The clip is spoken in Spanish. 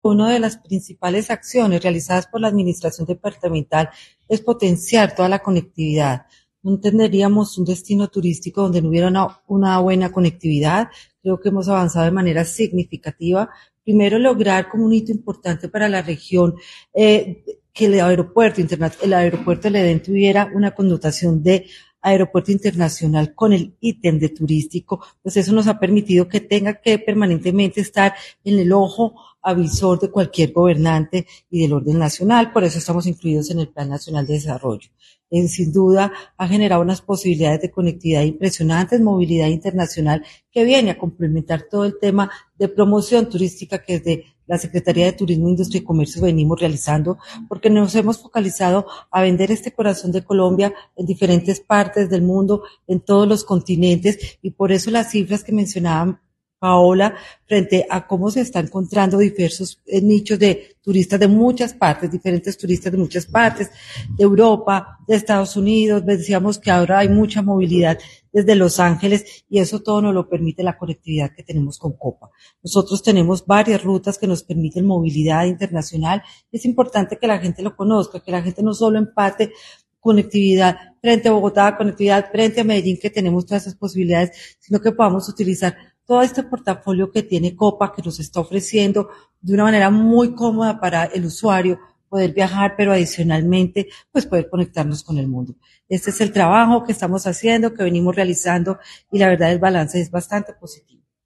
Una de las principales acciones realizadas por la administración departamental es potenciar toda la conectividad. No entenderíamos un destino turístico donde no hubiera una buena conectividad. Creo que hemos avanzado de manera significativa. Primero, lograr como un hito importante para la región que el aeropuerto del Edén tuviera una connotación de aeropuerto internacional con el ítem de turístico, pues eso nos ha permitido que tenga que permanentemente estar en el ojo avisor de cualquier gobernante y del orden nacional. Por eso estamos incluidos en el Plan Nacional de Desarrollo. Sin duda ha generado unas posibilidades de conectividad impresionantes, movilidad internacional que viene a complementar todo el tema de promoción turística que desde la Secretaría de Turismo, Industria y Comercio venimos realizando, porque nos hemos focalizado a vender este corazón de Colombia en diferentes partes del mundo, en todos los continentes, y por eso las cifras que mencionaban Paola, frente a cómo se está encontrando diversos nichos de turistas de muchas partes, diferentes turistas de muchas partes, de Europa, de Estados Unidos. Decíamos que ahora hay mucha movilidad desde Los Ángeles y eso todo nos lo permite la conectividad que tenemos con Copa. Nosotros tenemos varias rutas que nos permiten movilidad internacional. Es importante que la gente lo conozca, que la gente no solo empate conectividad frente a Bogotá, conectividad frente a Medellín, que tenemos todas esas posibilidades, sino que podamos utilizar todo este portafolio que tiene Copa, que nos está ofreciendo de una manera muy cómoda para el usuario poder viajar, pero adicionalmente, pues poder conectarnos con el mundo. Este es el trabajo que estamos haciendo, que venimos realizando, y la verdad el balance es bastante positivo.